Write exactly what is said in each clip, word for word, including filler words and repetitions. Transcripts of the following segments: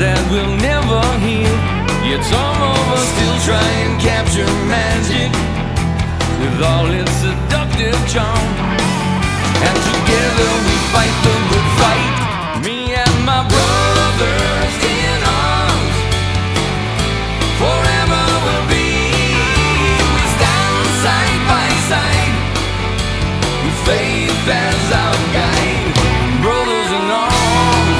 that will never heal. Yet some of us still try and capture magic with all its seductive charm. And together we fight the good fight, me and my brothers in arms. Forever we'll be, we stand side by side, with faith as our guide, brothers in arms.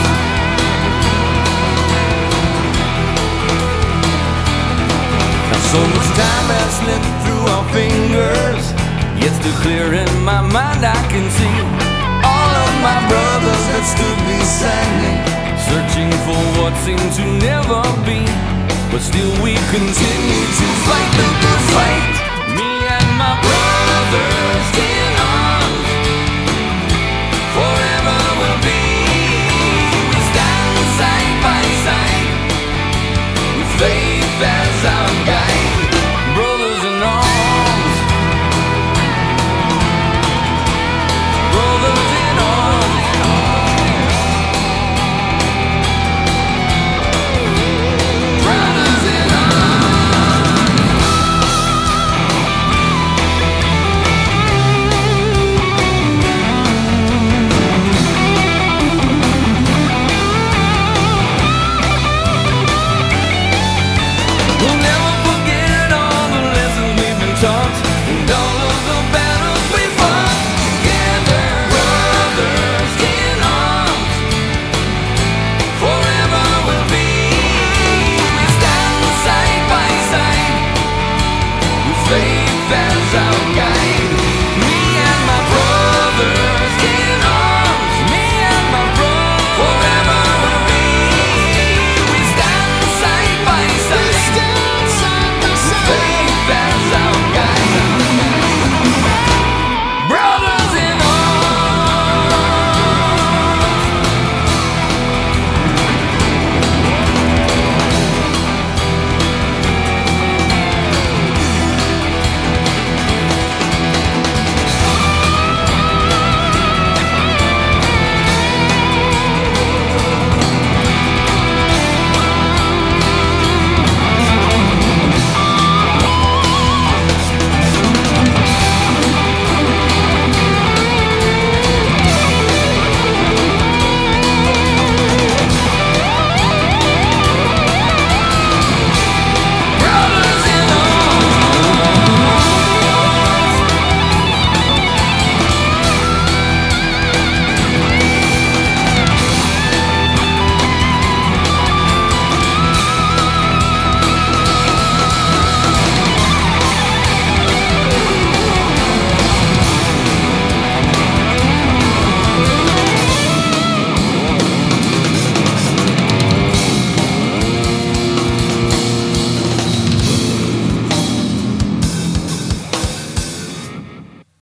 Now so much time has slipped through our fingers, yet still clear in my mind I can see all of my brothers that stood beside me, searching for what seemed to never be. But still we continue to fight the good fight, me and my brothers in arms. Forever we'll be, we stand side by side, with faith as our guide.